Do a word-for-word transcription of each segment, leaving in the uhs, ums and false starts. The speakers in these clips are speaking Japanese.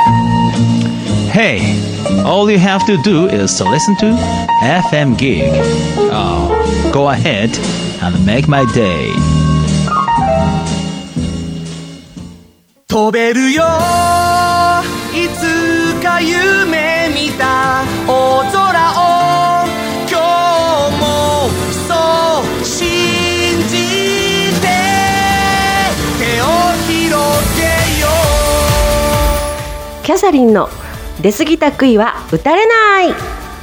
Hey, all you have to do is to listen to エフエム Gig. Oh, go ahead and make my day. 飛べるよいつか夢見た大空を今日もそう信じて手を広げよう。 キャサリンの出過ぎた杭は打たれない。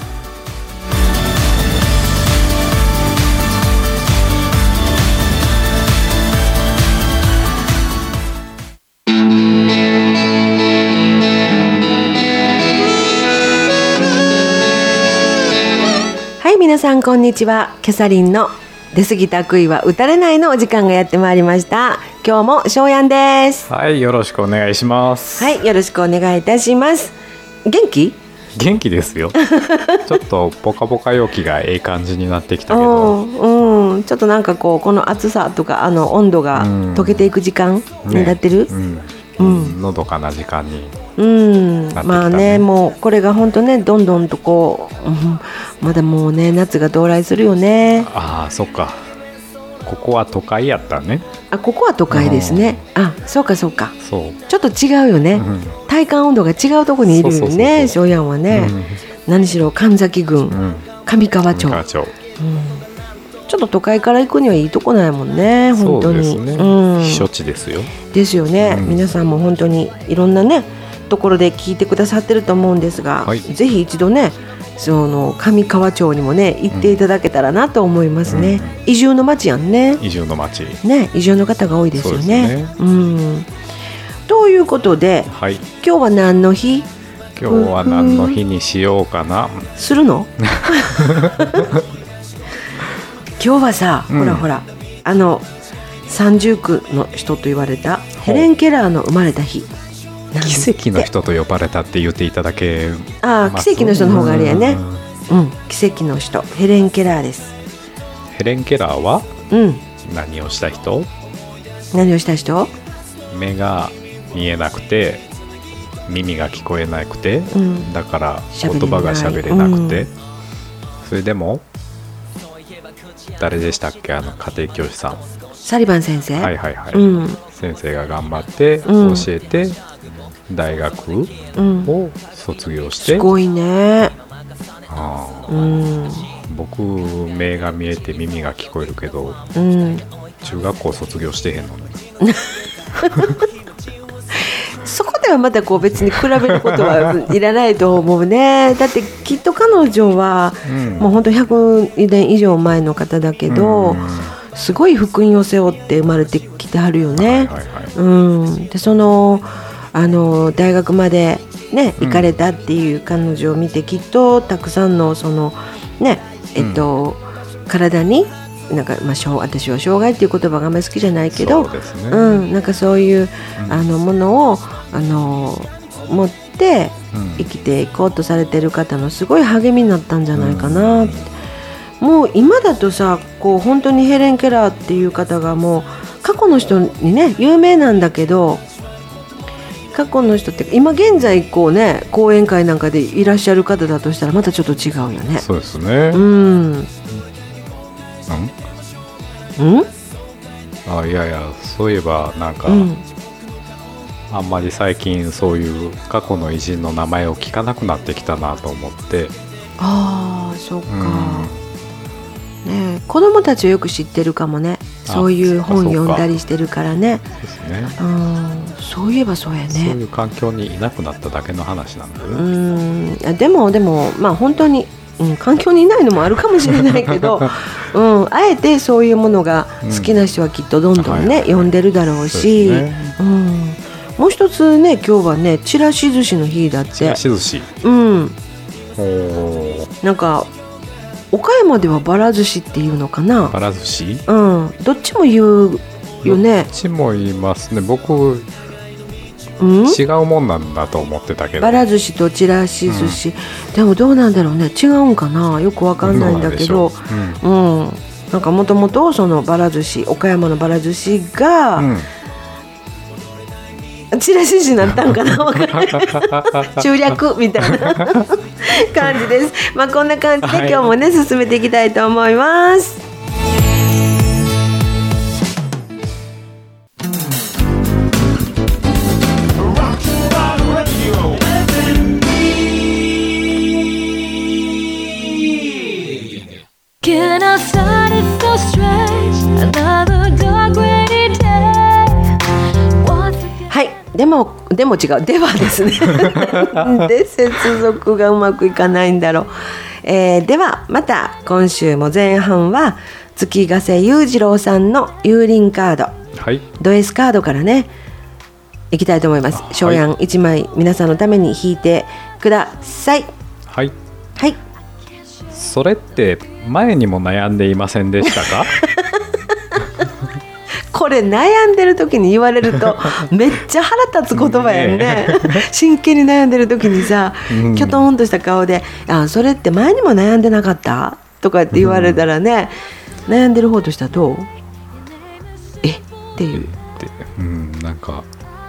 はい、皆さんこんにちは。キャサリンの出過ぎた杭は打たれないのお時間がやってまいりました。今日もしょうやんです。 はい、よろしくお願いします。 はい、よろしくお願いいたします。元気？ 元気ですよ。ちょっとポカポカ陽気がええ感じになってきたけど、 うん、ちょっとなんかこうこの暑さとかあの温度が溶けていく時間になってる、 ね、うん、うん、のどかな時間にうん、まあね、もうこれが本当ねどんどんとこう、うん、まだもうね夏が到来するよね。 ああ、そっか。ここは都会やったね。 あ、ここは都会ですね。あ、そうかそうか。 そう。 ちょっと違うよね。うん、体感温度が違うところにいるよね。しょうやんはね、うん。何しろ神崎郡、うん、上川町。上川町、うん。ちょっと都会から行くにはいいとこないもんね。本当に。 そうですね。うん、避暑地ですよ。 ですよね、うん。皆さんも本当にいろんなねところで聞いてくださってると思うんですが、はい、ぜひ一度ね。その上川町にもね行っていただけたらなと思いますね、うん、移住の町やんね。 移住の町ね、移住の方が多いですよ ね, ですね、うん、ということで、はい、今日は何の日？ 今日は何の日にしようかな、 うん、するの今日はさ、うん、ほらほらあの三重苦の人と言われたヘレン・ケラーの生まれた日、 奇跡の人と呼ばれたって言っていただけます。 ああ、奇跡の人の方があれやね、うん、奇跡の人ヘレン・ケラーです。 ヘレン・ケラーは、うん、何をした人？ 何をした人？ 目が見えなくて耳が聞こえなくて、うん、だから言葉が喋れなくて、うん、それでも誰でしたっけ、あの家庭教師さん、 サリバン先生、 はいはいはい、うん、先生が頑張って教えて、うん、大学を卒業して、 すごいね。 あ、うん、僕目が見えて耳が聞こえるけど、うん、中学校卒業してへんのねそこではまたこう別に比べることはいらないと思うね。だってきっと彼女は、うん、もう本当ひゃくねん以上前の方だけど、うん、すごい福音を背負って生まれてきてはるよね、はいはいはい、うん、でそのあの大学まで、ね、行かれたっていう彼女を見て、きっとたくさんのその、ねえっとうん、体になんか、まあ、私は障害っていう言葉があんまり好きじゃないけど、そうですね、うん、なんかそういう、うん、あのものをあの持って生きていこうとされている方のすごい励みになったんじゃないかなって、うん、もう今だとさこう本当にヘレン・ケラーっていう方がもう過去の人にね有名なんだけど、過去の人って今現在こうね講演会なんかでいらっしゃる方だとしたらまたちょっと違うよね。 そうですね。うん。うん？あ、いやいや、そういえばなんか、うん、あんまり最近そういう過去の偉人の名前を聞かなくなってきたなと思って。 ああ、そっか、うん、ね、子供たちはよく知ってるかもね。そういう本読んだりしてるからね。ですね、うん、そういえばそうやね。そういう環境にいなくなっただけの話なんだよね。 うん、でもでもまあ本当に、うん、環境にいないのもあるかもしれないけど、うん、あえてそういうものが好きな人はきっとどんどんね、うん、はいはい、読んでるだろうし、ね、うん、もう一つね今日はねちらし寿司の日だって。ちらし寿司、 うん、おなんか岡山ではばら寿司っていうのかな。 ばら寿司、 うん、どっちも言うよね。 どっちも言いますね。僕、うん、違うもんなんだと思ってたけど、 ばら寿司とちらし寿司、うん、でもどうなんだろうね、違うんかな、よくわかんないんだけど、うん、うん、なんかもともとそのばら寿司、岡山のばら寿司が、うん、 チラシになったんかなわからない中略みたいな感じです。まあこんな感じで今日もね、はい、進めていきたいと思います。でもでも違うではですねで接続がうまくいかないんだろう、えー、ではまた今週も前半は月ヶ瀬裕次郎さんの幽輪カード、はい、ド S カードからねいきたいと思います。小ヤンいちまい皆さんのために引いてください。 はいはい。 それって前にも悩んでいませんでしたかこれ悩んでる時に言われるとめっちゃ腹立つ言葉やん ね, ね真剣に悩んでる時にさ、うん、きょとんとした顔であそれって前にも悩んでなかったとかって言われたらね、うん、悩んでる方としてはどうえっていう、 うん、なんか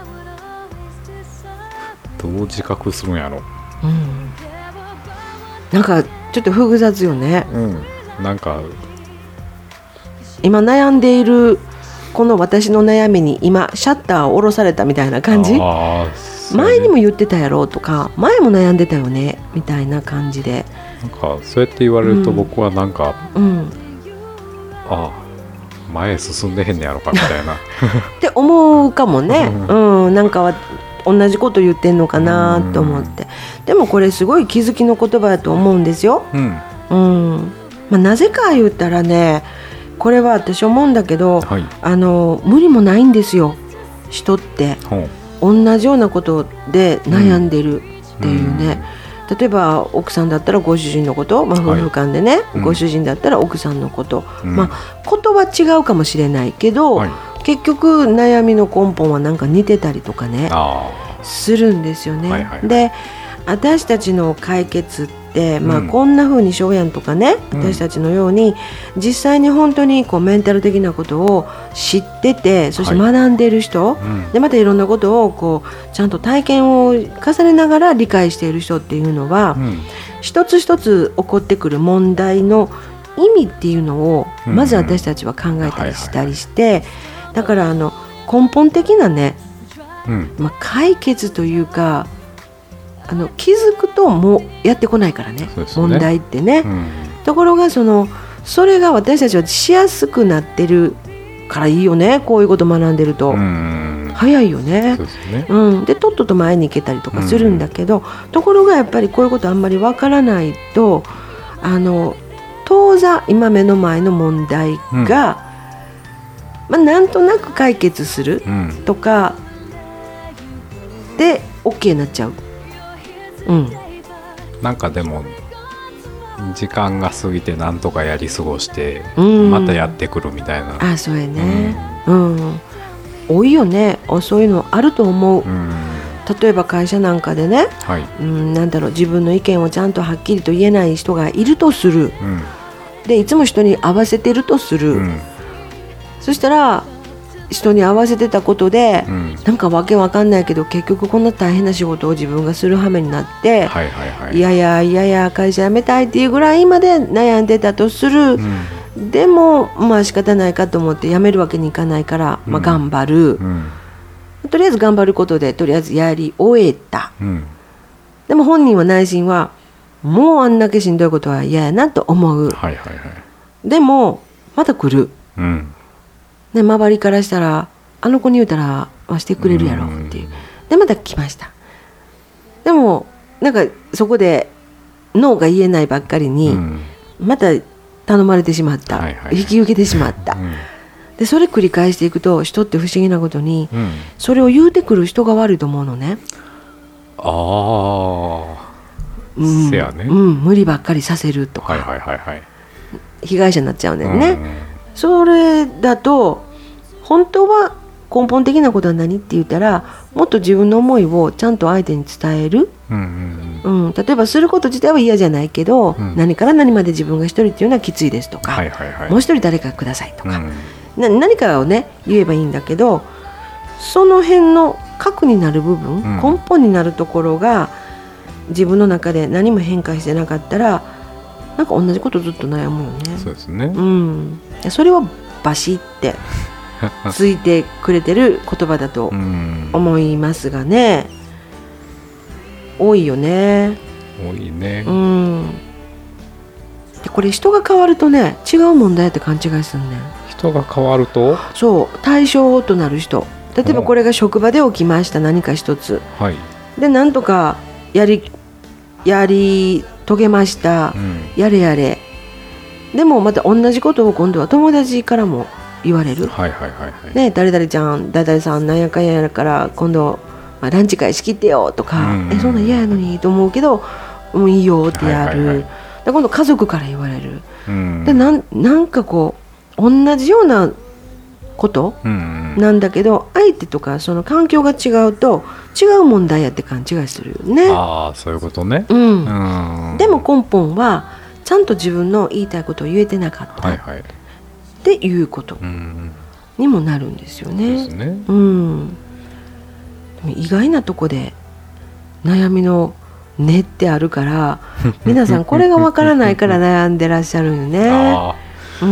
どう自覚するんやろ、うん、 なんかちょっと複雑よね、 うん、なんか今悩んでいるこの私の悩みに今シャッターを下ろされたみたいな感じ、前にも言ってたやろとか前も悩んでたよねみたいな感じで、 なんかそうやって言われると僕はなんか、うんうん、あ前進んでへんねやろかみたいなって思うかもね、うん、なんかは同じこと言ってんのかなと思って、でもこれすごい気づきの言葉だと思うんですよ、うんうんまあ、なぜか言ったらねこれは私思うんだけど、はい、あの無理もないんですよ。人って同じようなことで悩んでるっていうね、うん、例えば奥さんだったらご主人のこと、まあ、夫婦間でね、はい、ご主人だったら奥さんのこと、うん、まあ、ことは違うかもしれないけど、はい、結局悩みの根本はなんか似てたりとかねするんですよね、はいはいはい、で私たちの解決ってまあ、こんな風に翔やんとかね、うん、私たちのように実際に本当にこうメンタル的なことを知っててそして学んでいる人、はいうん、でまたいろんなことをこうちゃんと体験を重ねながら理解している人っていうのは、うん、一つ一つ起こってくる問題の意味っていうのをまず私たちは考えたりしたりして、だからあの根本的なね、うんまあ、解決というかあの気づくともうやってこないから ね, ね問題ってね、うん、ところがそのそれが私たちはしやすくなってるからいいよね。こういうこと学んでると、うん、早いよ ね, そうですね、うん、でとっとと前に行けたりとかするんだけど、うん、ところがやっぱりこういうことあんまりわからないとあの当座今目の前の問題が、うんまあ、なんとなく解決するとかで OK になっちゃう。うん、 なんかでも時間が過ぎてなんとかやり過ごしてまたやってくるみたいな、 あそうやね、うんうん、多いよね。そういうのあると思う、うん、例えば会社なんかでね、はいうん、なんだろう自分の意見をちゃんとはっきりと言えない人がいるとする、うん、でいつも人に合わせてるとする、うん、そしたら人に合わせてたことで、うん、なんかわけわかんないけど結局こんな大変な仕事を自分がする羽目になって、はいはいはい、いやいやいやいや会社辞めたいっていうぐらいまで悩んでたとする、うん、でもまあ仕方ないかと思って辞めるわけにいかないから、まあ、頑張る、うんうん、とりあえず頑張ることでとりあえずやり終えた、うん、でも本人は内心はもうあんだけしんどいことは嫌やなと思う、はいはいはい、でもまた来る、うんね、周りからしたらあの子に言うたらしてくれるやろっていうでまた来ました。でもなんかそこでノーが言えないばっかりにまた頼まれてしまった、はいはい、引き受けてしまった、うん、でそれ繰り返していくと人って不思議なことに、うん、それを言うてくる人が悪いと思うのね。 ああ、うん、せやね、 うん、無理ばっかりさせるとか、はいはいはいはい、被害者になっちゃうねんね、うん、それだと本当は根本的なことは何って言ったらもっと自分の思いをちゃんと相手に伝える、うんうんうん、例えばすること自体は嫌じゃないけど、うん、何から何まで自分が一人っていうのはきついですとか、はいはいはい、もう一人誰かくださいとか、うん、な何かをね言えばいいんだけどその辺の核になる部分、うん、根本になるところが自分の中で何も変化してなかったらなんか同じことずっと悩むよね。 そうですね、 うん、それをバシってついてくれてる言葉だと思いますがね、多いよね。 多いね、 うん、でこれ人が変わるとね違う問題って勘違いするね。 人が変わるとそう対象となる人、例えばこれが職場で起きました何か一つ、 はい、 でなんとかやりやり遂げました、うん、やれやれ。でもまた同じことを今度は友達からも言われる、 はいはいはいはい、 ね、誰々ちゃん誰々さんなんやかんややから今度、まあ、ランチ会仕切ってよとか、うん、えそんなん嫌やのにと思うけどもういいよってやる、はいはいはい、で今度家族から言われる、うん、でなん、なんかこう同じようなことなんだけど、うん、相手とかその環境が違うと違う問題やって勘違いするよね。 ああそういうことね、 うんうん、でも根本はちゃんと自分の言いたいことを言えてなかった、はいはい、っていうことにもなるんですよね。 ですね、 うん、でも意外なとこで悩みの根ってあるから皆さんこれがわからないから悩んでらっしゃるよね。 あ、 うん、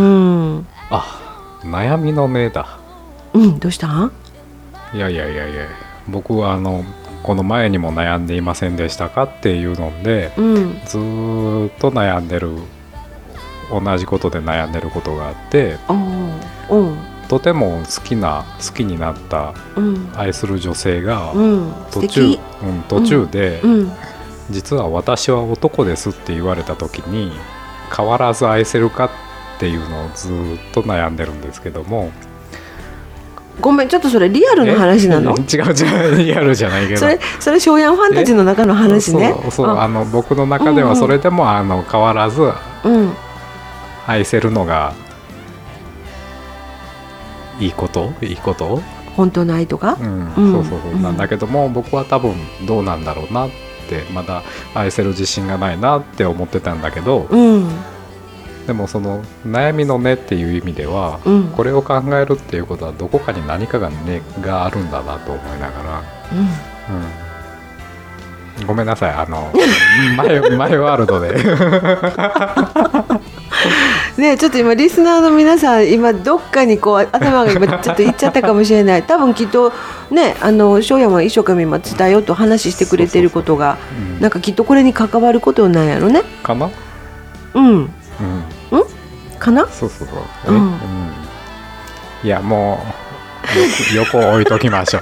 あ悩みの根だ。 うんどうしたん？ いやいやいやいや僕はあのこの前にも悩んでいませんでしたかっていうので、うん、ずっと悩んでる同じことで悩んでることがあって、うん、とても好きな好きになった愛する女性が途中、うんうん、途中で、うんうん、実は私は男ですって言われた時に変わらず愛せるかっていうのをずっと悩んでるんですけども。 ごめんちょっとそれリアルの話なの？ 違う違うリアルじゃないけどそれそれショーヤンファンタジーの中の話ね。 そうそうあの僕の中ではそれでも、うんうん、あの変わらず愛せるのがいいこといいこと本当の愛とか、 うんうん、そうそうそうなんだけども、うん、僕は多分どうなんだろうなってまだ愛せる自信がないなって思ってたんだけど、うんでもその悩みの根っていう意味では、うん、これを考えるっていうことはどこかに何かが根があるんだなと思いながら、うんうん、ごめんなさいあのマイ、マイワールドでねちょっと今リスナーの皆さん今どっかにこう頭が今ちょっといっちゃったかもしれない多分きっとねあの翔也も一生懸命今伝えようと話してくれてることがそうそうそう、うん、なんかきっとこれに関わることなんやろねかなうんうん、んかなそうそうそう、うんうん、いやもう横を置いときましょ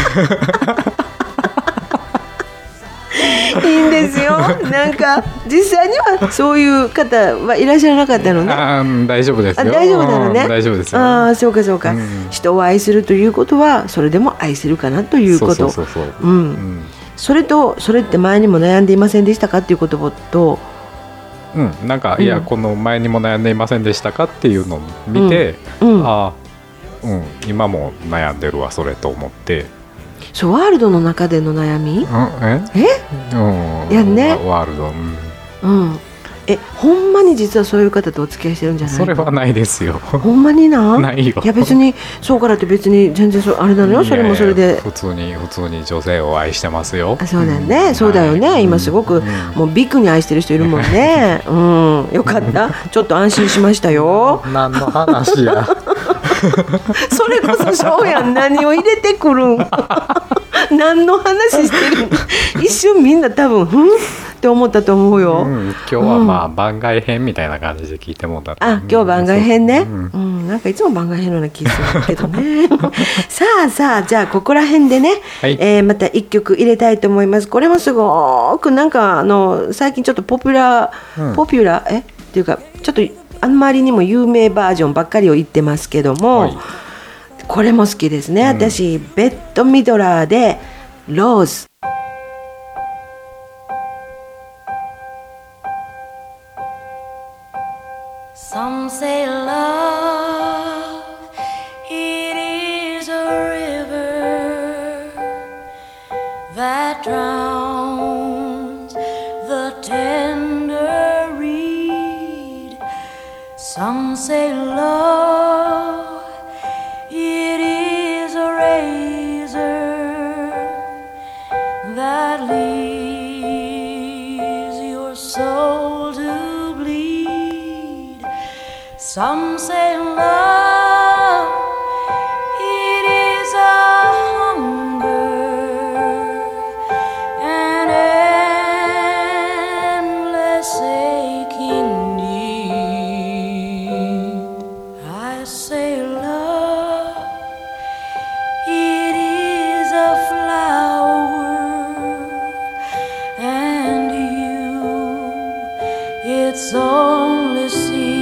ういいんですよなんか実際にはそういう方はいらっしゃらなかったのね。 あ大丈夫ですよ。 あ大丈夫なのね、 うん、大丈夫ですよ。 あそうかそうか、うん、人を愛するということはそれでも愛せるかなということ。そうそうそうそう、うんうん、それとそれって前にも悩んでいませんでしたかっていう言葉とうん、なんか、うん、いやこの前にも悩んでいませんでしたかっていうのを見て、うんうん、あ、うん、今も悩んでるわそれと思ってそうワールドの中での悩み、うん、 ええ、うん、やねワールド、うん、 うん、えほんまに実はそういう方とお付き合いしてるんじゃないの？ それはないですよ。 ほんまになないよ。 いや別にそうからって別に全然そあれなのよ。それもそれで普通に普通に女性を愛してますよ。 あそうだよね、うん、そうだよね、はい、今すごく、うん、もうビッグに愛してる人いるもんね、うん、よかったちょっと安心しましたよ。 何の話やそれこそそうやん何を入れてくるん何の話してる一瞬みんな多分ふんって思ったと思うよ、うん、 今日はまあ、うん、番外編みたいな感じで聞いてもらった。 あ今日番外編ね、うんうん、なんかいつも番外編のような気がするけどねさあさあじゃあここら辺でね、はいえー、また一曲入れたいと思います。これもすごくなんかあの最近ちょっとポピュラー、うん、ポピュラーえっていうかちょっとあんまりにも有名バージョンばっかりを言ってますけども、はい、これも好きですね、うん、私ベッドミドラーでローズ。 Some say love, it is a river that drowns the tender reed. Some say love, it is a razor Some say love, it is a hunger, an endless aching need. I say love, it is a flower, and you, it's only seed.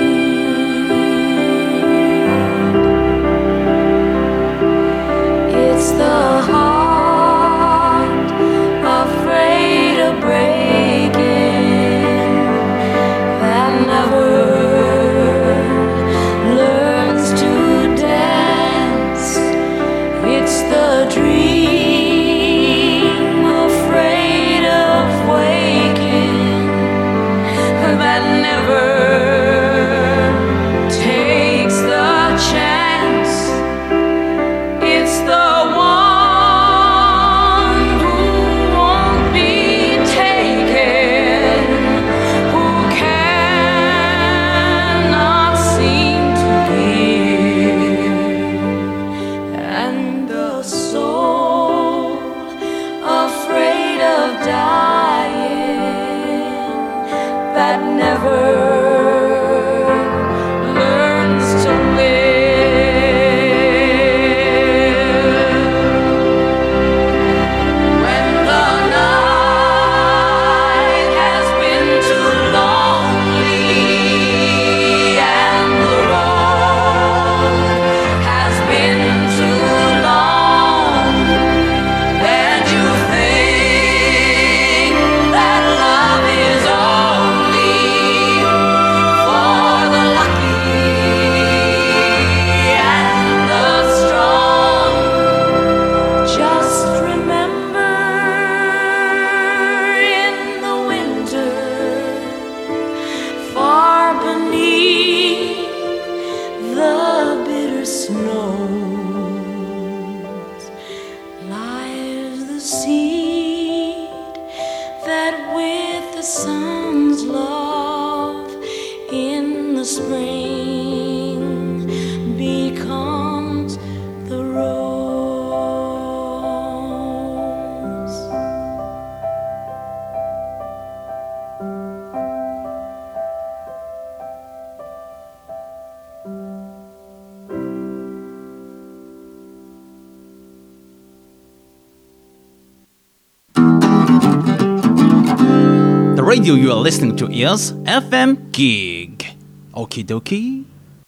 It's the heart afraid of breaking that never learns to dance. It's the dream afraid of waking that never takes the chance. It's the one who won't be taken, who cannot seem to give, and the soul afraid of dying that never learns to live. When the night has been too lonely and the road has been too long, and you think that love is only for the lucky and the strong, just remember in the winter, far beneath the bitter snows, lies the seed that with the sun's love in the spring becomes the rose. The radio you are listening to is エフエム Gig. Okie dokie.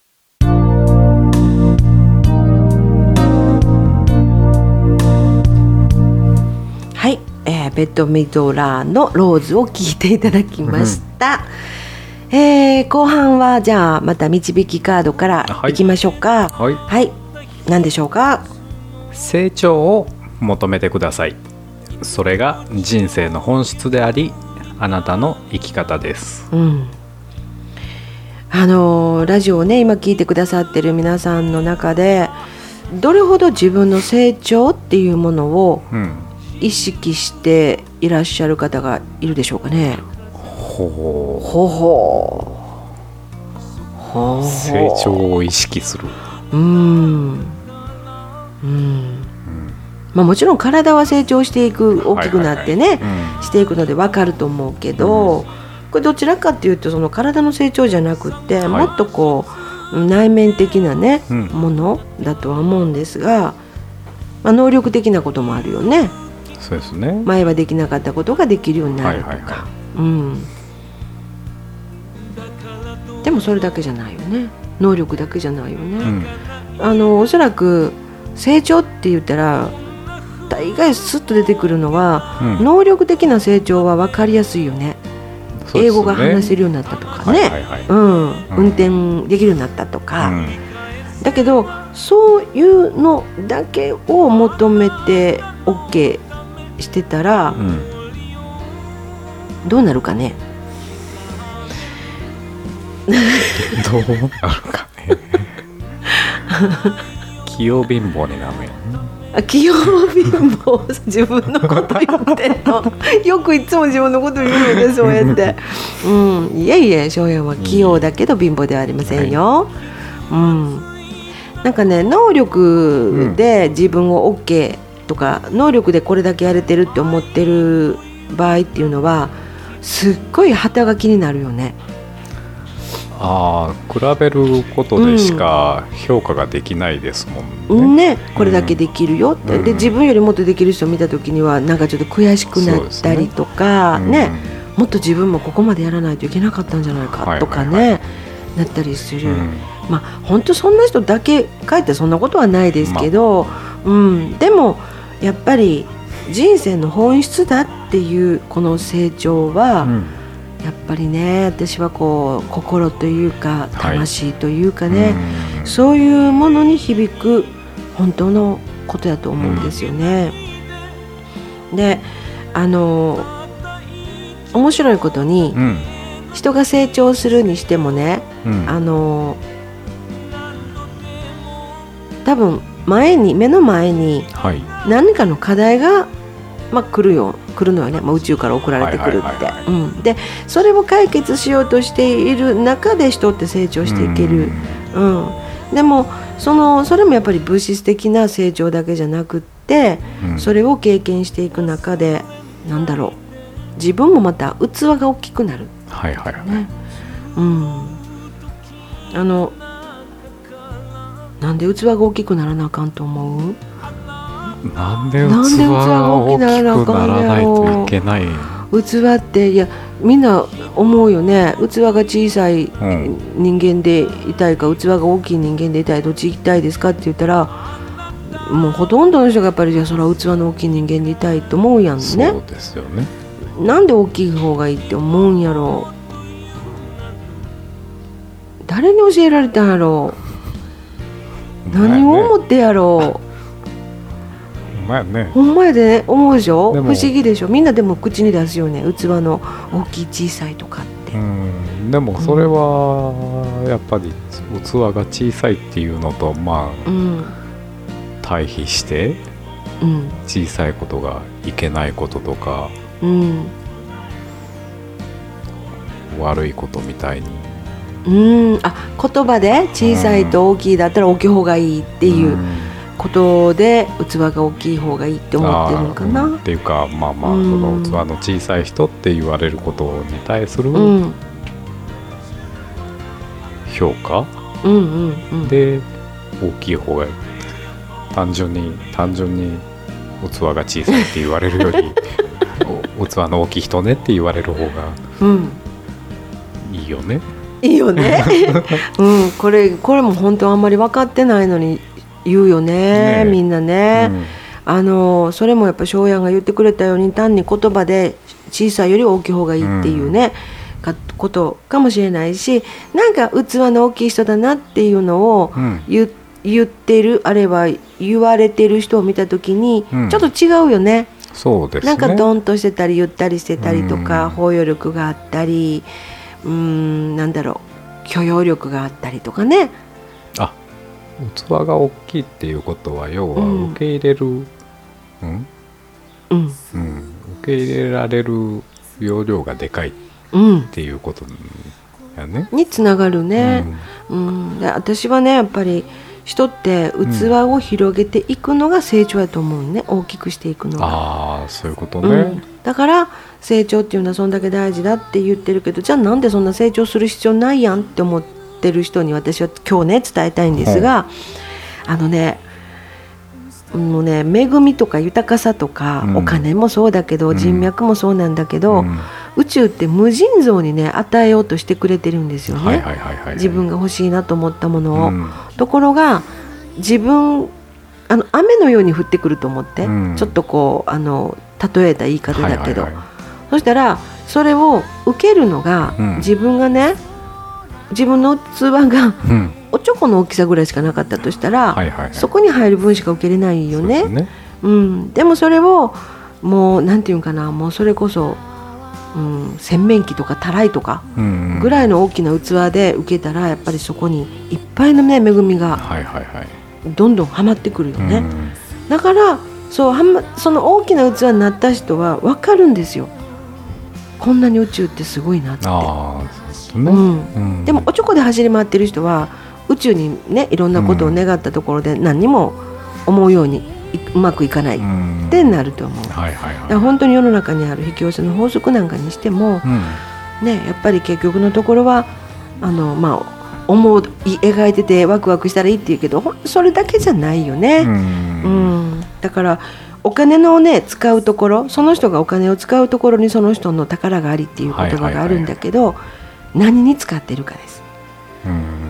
はい、えーベッドミドラーのローズを聞いていただきました、えー後半はじゃあまた導きカードからいきましょうか。 はいはい、何でしょうか。 成長を求めてください。それが人生の本質であり、あなたの生き方です。 うん、あのーラジオをね今聞いてくださってる皆さんの中でどれほど自分の成長っていうものをうん。 意識していらっしゃる方がいるでしょうかね。 ほほほほう。成長を意識する。 うーんうんまあ、もちろん体は成長していく大きくなってね、 はいはいはいうんしていくので分かると思うけど、これどちらかっていうとその体の成長じゃなくって、 はいもっとこう内面的なね、 うんものだとは思うんですが、まあ、能力的なこともあるよね。 そうですね。 前はできなかったことができるようになるとか、 はいはいはうんでもそれだけじゃないよね。能力だけじゃないよね、 うん。 あのおそらく成長って言ったら大概スッと出てくるのは、 うん能力的な成長は分かりやすいよね。 そうですね英語が話せるようになったとかね、 はいはいはいうんうん運転できるようになったとか、 うんだけどそういうのだけを求めて OK してたら、 うんどうなるかね。 どうなるかね。器用貧乏になるやんね。 あ器用貧乏自分のこと言ってんのよくいつも自分のこと言うよねそうやって、うん、いえいえ翔也は器用だけど貧乏ではありませんよ、うん、なんかね能力で自分を OK とか、うん、能力でこれだけやれてるって思ってる場合っていうのはすっごい旗書きになるよね。 ああ、比べることでしか評価ができないですもんね。 ね、これだけできるよって、うん、で自分よりもっとできる人を見たときにはなんかちょっと悔しくなったりとか ね, ね、うん、もっと自分もここまでやらないといけなかったんじゃないかとかね、はいはいはい、なったりする、うん、まあ本当そんな人だけかえってそんなことはないですけど、まあうん、でもやっぱり人生の本質だっていうこの成長は、うんやっぱりね私はこう心というか魂というかね、はい、そういうものに響く本当のことだと思うんですよね、うん、であの面白いことに、うん、人が成長するにしてもね、うん、あの多分前に目の前に何かの課題がまあ、来るよ来るのよね、まあ、宇宙から送られてくるって、うん、でそれを解決しようとしている中で人って成長していける、うんうん、でも そのそれもやっぱり物質的な成長だけじゃなくって、うん、それを経験していく中でなんだろう自分もまた器が大きくなる、 はいはいはいねうん、あのなんで器が大きくならなあかんと思う？ なんで器が大きくならないといけない？ 器っていやみんな思うよね。器が小さい人間でいたいか、うん、器が大きい人間でいたいどっち行きたいですかって言ったらもうほとんどの人がやっぱりじゃあそれは器の大きい人間でいたいと思うやんね。 そうですよね。 なんで大きい方がいいって思うんやろう。誰に教えられたんやろう。何を思ってやろう。 ね、 ほんまやで、ね、思うでしょ。不思議でしょ。みんなでも口に出すよね、器の大きい小さいとかって。 うんでもそれはやっぱり器が小さいっていうのとまあ、うん、対比して小さいことがいけないこととか、うん、悪いことみたいにうんあ言葉で小さいと大きいだったら大きい方がいいっていう、うんことで器が大きい方がいいって思ってるのかな、 うん、っていうかまあまあ、うん、その器の小さい人って言われることに対する評価、うんうんうん、で大きい方が単純に単純に器が小さいって言われるより器の大きい人ねって言われる方がいいよね、 うん、いいよね、うん、これこれも本当あんまり分かってないのに言うよ ね, ねみんなね、うん、あのそれもやっぱ翔也が言ってくれたように単に言葉で小さいより大きい方がいいっていうね、うん、かことかもしれないしなんか器の大きい人だなっていうのを 言,、うん、言ってるあれは言われてる人を見た時にちょっと違うよね、 うん、そうですね。 なんかドンとしてたりゆったりしてたりとか、うん、包容力があったりうーんなんだろう許容力があったりとかね。 あ器が大きいっていうことは要は受け入れる、うんうんうん、受け入れられる容量がでかいっていうことやね、 うん、につながるね、うんうん、で私はねやっぱり人って器を広げていくのが成長やと思うね、大きくしていくのが。 ああそういうことね、うん、 だから成長っていうのはそんだけ大事だって言ってるけどじゃあなんでそんな成長する必要ないやんって思っててる人に私は今日ね伝えたいんですが、あのねもうね恵みとか豊かさとか、うん、お金もそうだけど、うん、人脈もそうなんだけど、うん、宇宙って無尽蔵にね与えようとしてくれてるんですよね、はいはいはいはい、自分が欲しいなと思ったものを、うん、ところが自分あの雨のように降ってくると思って、うん、ちょっとこうあの例えた言い方だけど、はいはいはい、そしたらそれを受けるのが、うん、自分がね自分の器が、うん、おちょこの大きさぐらいしかなかったとしたら、はいはいはい、そこに入る分しか受けれないよね。 そうですね、うん、でもそれをもうなんていうかなもうそれこそ、うん、洗面器とかたらいとかぐらいの大きな器で受けたらやっぱりそこにいっぱいの、ね、恵みがどんどんはまってくるよね、 だからそうはん、ま、その大きな器になった人は分かるんですよ。こんなに宇宙ってすごいなって。 あー、ね、 うんうん、 でもおちょこで走り回ってる人は宇宙にねいろんなことを願ったところで何にも思うようにうまくいかないってなると思う、うんはいはいはい、だから本当に世の中にある引き寄せの法則なんかにしても、うんね、やっぱり結局のところはあの、まあ、思い描いててワクワクしたらいいって言うけどそれだけじゃないよね、うんうん、だからお金の、ね、使うところその人がお金を使うところにその人の宝がありっていう言葉があるんだけど、はいはいはい、何に使ってるかです、うん、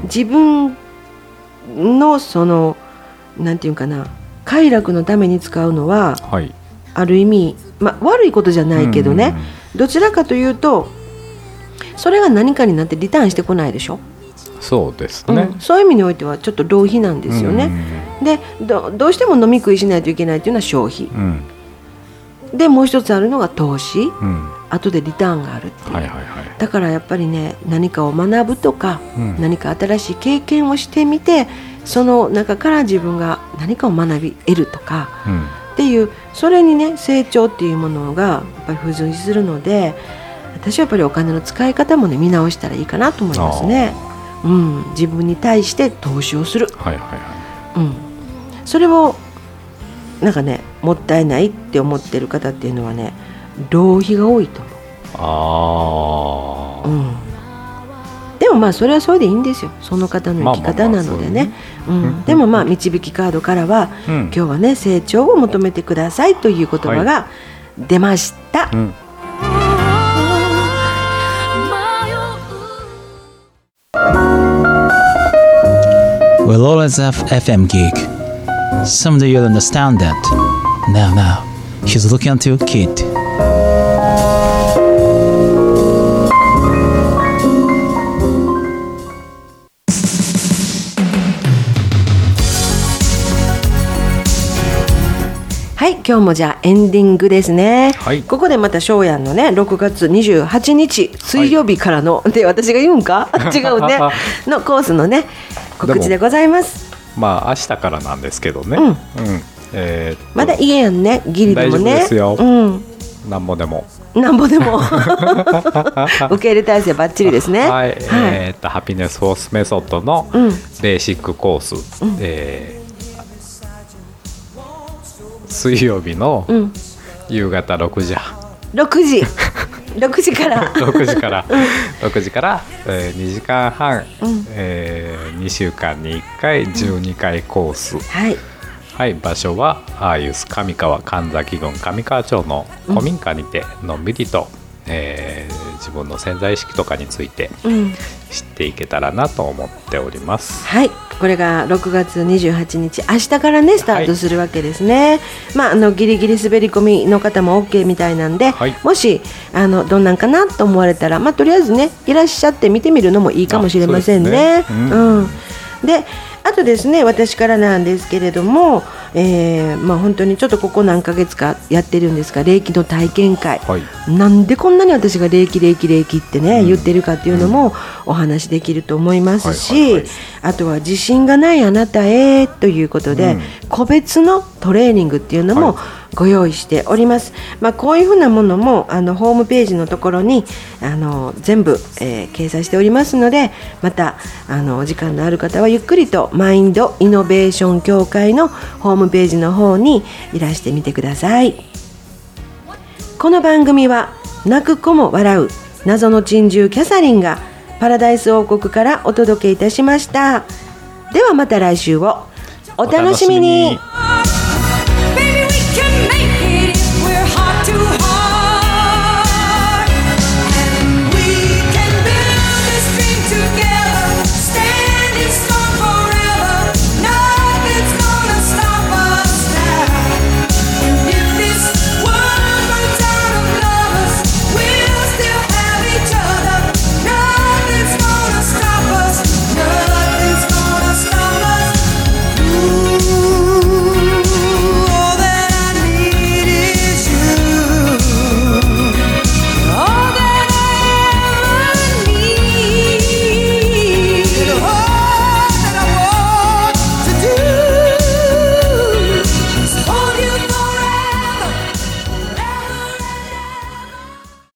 自分のそのなんていうかな快楽のために使うのは、はい、ある意味、まあ、悪いことじゃないけどね、うん、どちらかというとそれが何かになってリターンしてこないでしょ。 そうですね、 うん、そういう意味においてはちょっと浪費なんですよね、うん、で ど, どうしても飲み食いしないといけないというのは消費、うん、でもう一つあるのが投資、うん、後でリターンがあるっていう、はいはいはい、だからやっぱりね何かを学ぶとか、うん、何か新しい経験をしてみてその中から自分が何かを学び得るとか、うん、っていうそれにね成長っていうものがやっぱり付随するので私はやっぱりお金の使い方もね見直したらいいかなと思いますね、うん、自分に対して投資をする、はいはいはいうん、それをなんかねもったいないって思ってる方っていうのはね浪費が多いと思う。あ、うん、でもまあそれはそれでいいんですよ。その方の生き方なのでね。でもまあ導きカードからは、うん、今日はね成長を求めてくださいという言葉が出ました、はいうん、 We'll always have エフエム gig. Someday you'll understand that. Now, now, he's looking at you, kid. はい、今日もじゃあエンディングですね、はい、ここでまた翔やんのねろくがつにじゅうはちにち水曜日からの、はい、で私が言うんか違うねのコースのね告知でございます。 まあ明日からなんですけどね、うんうんえー、まだいいやんねギリでもね大丈夫ですよ、うん、なんぼでもなんぼでも受け入れ体制バッチリですね。 はい、はいえー、とハピネスフォースメソッドのベーシックコース、うんえー水曜日の夕方ろくじ、 ろくじろくじからろくじからろくじから、えー、にじかんはん、うんえー、にしゅうかんにいっかいじゅうにかいコース、うんはいはい、場所はアーユス上川神崎郡上川町の古民家にてのんびりと、うんえー、自分の潜在意識とかについて知っていけたらなと思っております、 うん、はいこれがろくがつにじゅうはちにち明日からねスタートするわけですね、はいまあ、あのギリギリ滑り込みの方も OK みたいなんで、はい、もしあのどんなんかなと思われたら、まあ、とりあえずねいらっしゃって見てみるのもいいかもしれませんね。あ、うんうん、であとですね私からなんですけれども、えーまあ、本当にちょっとここ何ヶ月かやってるんですが霊気の体験会、はい、なんでこんなに私が霊気霊気霊気ってね、うん、言ってるかっていうのもお話できると思いますし、はいはいはい、あとは自信がないあなたへということで、うん、個別のトレーニングっていうのもご用意しております、まあ、こういうふうなものもあのホームページのところにあの全部、えー、掲載しておりますのでまたあのお時間のある方はゆっくりとマインドイノベーション協会のホームページの方にいらしてみてください。この番組は泣く子も笑う謎の珍獣キャサリンがパラダイス王国からお届けいたしました。ではまた来週をお楽しみに。